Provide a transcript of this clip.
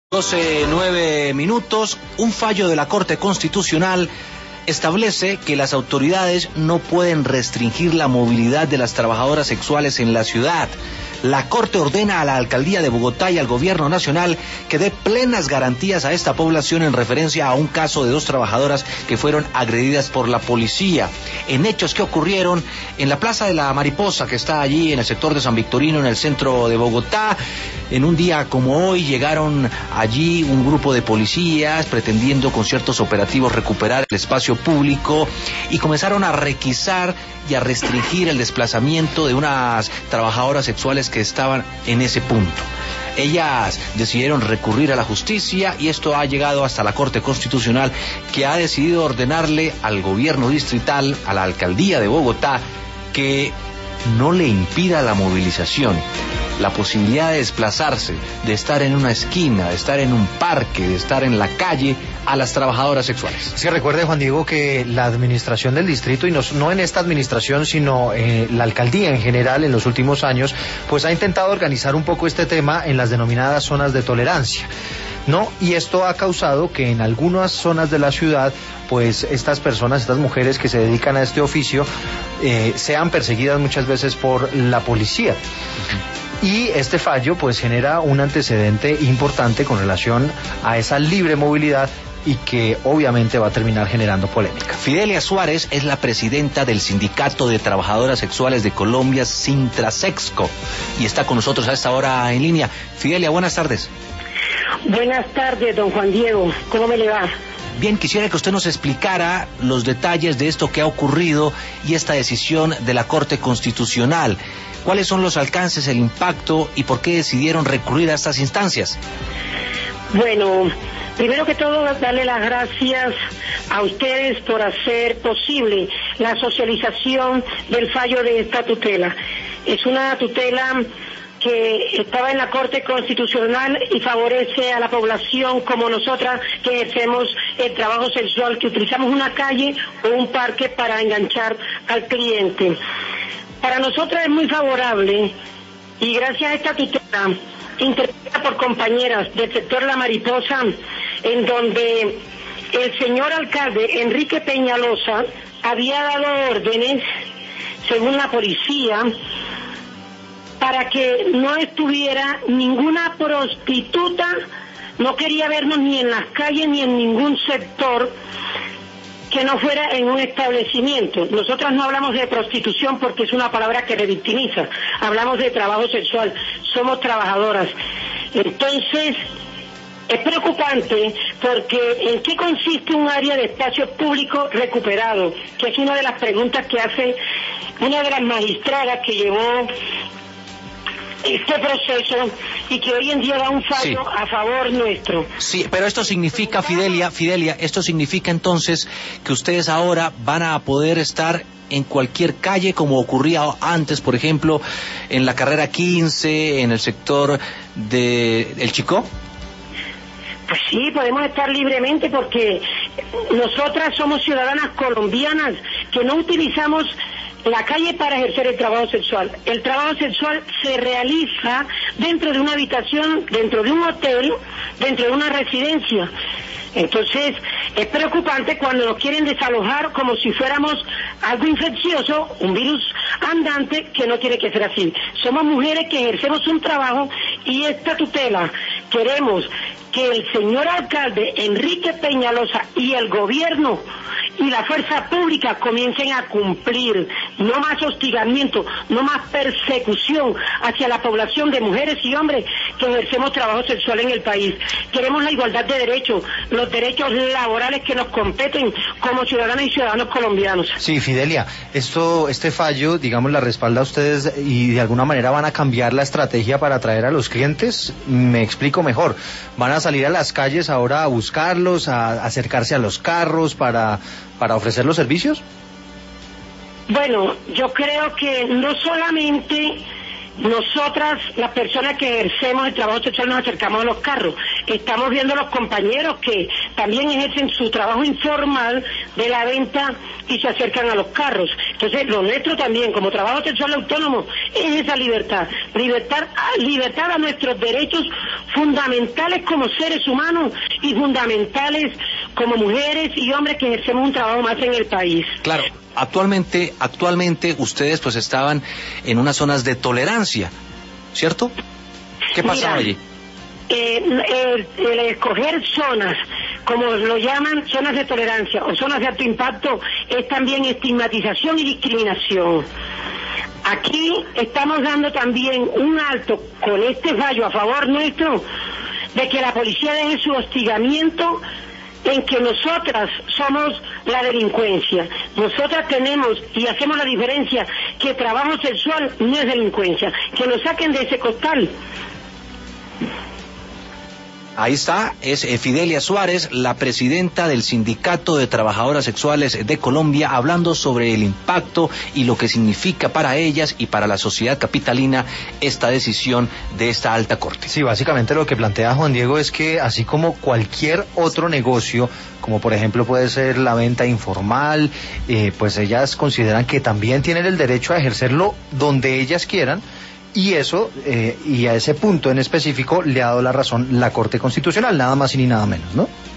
12:09. Un fallo de la Corte Constitucional establece que las autoridades no pueden restringir la movilidad de las trabajadoras sexuales en la ciudad. La Corte ordena a la Alcaldía de Bogotá y al Gobierno Nacional que dé plenas garantías a esta población en referencia a un caso de 2 trabajadoras que fueron agredidas por la policía, en hechos que ocurrieron en la Plaza de la Mariposa, que está allí en el sector de San Victorino, en el centro de Bogotá. En un día como hoy llegaron allí un grupo de policías pretendiendo con ciertos operativos recuperar el espacio público y comenzaron a requisar y a restringir el desplazamiento de unas trabajadoras sexuales que estaban en ese punto. Ellas decidieron recurrir a la justicia y esto ha llegado hasta la Corte Constitucional, que ha decidido ordenarle al gobierno distrital, a la Alcaldía de Bogotá, que no le impida la movilización, la posibilidad de desplazarse, de estar en una esquina, de estar en un parque, de estar en la calle a las trabajadoras sexuales. Sí, recuerde, Juan Diego, que la administración del distrito, y no en esta administración, sino la alcaldía en general en los últimos años, pues ha intentado organizar un poco este tema en las denominadas zonas de tolerancia, ¿no? Y esto ha causado que en algunas zonas de la ciudad, pues estas personas, estas mujeres que se dedican a este oficio, sean perseguidas muchas veces por la policía. Y este fallo pues genera un antecedente importante con relación a esa libre movilidad y que obviamente va a terminar generando polémica. Fidelia Suárez es la presidenta del Sindicato de Trabajadoras Sexuales de Colombia, Sintrasexco, y está con nosotros a esta hora en línea. Fidelia, buenas tardes. Buenas tardes, don Juan Diego. ¿Cómo me le va? Bien, quisiera que usted nos explicara los detalles de esto que ha ocurrido y esta decisión de la Corte Constitucional. ¿Cuáles son los alcances, el impacto y por qué decidieron recurrir a estas instancias? Bueno, primero que todo, darle las gracias a ustedes por hacer posible la socialización del fallo de esta tutela. Es una tutela que estaba en la Corte Constitucional y favorece a la población como nosotras que ejercemos el trabajo sexual, que utilizamos una calle o un parque para enganchar al cliente. Para nosotras es muy favorable y gracias a esta tutela interpretada por compañeras del sector La Mariposa, en donde el señor alcalde Enrique Peñalosa había dado órdenes, según la policía, para que no estuviera ninguna prostituta, no quería vernos ni en las calles ni en ningún sector que no fuera en un establecimiento. Nosotras no hablamos de prostitución porque es una palabra que revictimiza, hablamos de trabajo sexual, somos trabajadoras. Entonces, es preocupante porque ¿en qué consiste un área de espacio público recuperado? Que es una de las preguntas que hace una de las magistradas que llevó este proceso y que hoy en día da un fallo a favor nuestro. Sí, pero esto significa, Fidelia, esto significa entonces que ustedes ahora van a poder estar en cualquier calle como ocurría antes, por ejemplo, en la carrera 15, en el sector de El Chicó. Pues sí, podemos estar libremente porque nosotras somos ciudadanas colombianas que no utilizamos la calle para ejercer el trabajo sexual. El trabajo sexual se realiza dentro de una habitación, dentro de un hotel, dentro de una residencia. Entonces, es preocupante cuando nos quieren desalojar como si fuéramos algo infeccioso, un virus andante, que no tiene que ser así. Somos mujeres que ejercemos un trabajo y esta tutela queremos que el señor alcalde Enrique Peñalosa y el gobierno y la fuerza pública comiencen a cumplir. No más hostigamiento, no más persecución hacia la población de mujeres y hombres que ejercemos trabajo sexual en el país. Queremos la igualdad de derechos, los derechos laborales que nos competen como ciudadanas y ciudadanos colombianos. Sí, Fidelia, este fallo, digamos, la respalda a ustedes y de alguna manera van a cambiar la estrategia para atraer a los clientes. Me explico mejor. Van a salir a las calles ahora a buscarlos, a acercarse a los carros para ofrecer los servicios. Bueno, yo creo que no solamente nosotras, las personas que ejercemos el trabajo sexual, nos acercamos a los carros. Estamos viendo a los compañeros que también ejercen su trabajo informal de la venta y se acercan a los carros. Entonces, lo nuestro también, como trabajo sexual autónomo, es esa libertad a nuestros derechos fundamentales como seres humanos y fundamentales como mujeres y hombres que ejercemos un trabajo más en el país. Claro. Actualmente ustedes pues estaban en unas zonas de tolerancia, ¿cierto? ¿Qué pasaba allí? El escoger zonas, como lo llaman, zonas de tolerancia o zonas de alto impacto, es también estigmatización y discriminación. Aquí estamos dando también un alto con este fallo a favor nuestro de que la policía deje su hostigamiento en que nosotras somos la delincuencia. Nosotras tenemos y hacemos la diferencia que trabajo sexual no es delincuencia. Que nos saquen de ese costal. Ahí está, es Fidelia Suárez, la presidenta del Sindicato de Trabajadoras Sexuales de Colombia, hablando sobre el impacto y lo que significa para ellas y para la sociedad capitalina esta decisión de esta alta corte. Sí, básicamente lo que plantea Juan Diego es que así como cualquier otro negocio, como por ejemplo puede ser la venta informal, pues ellas consideran que también tienen el derecho a ejercerlo donde ellas quieran. Y eso, y a ese punto en específico, le ha dado la razón la Corte Constitucional, nada más y ni nada menos, ¿no?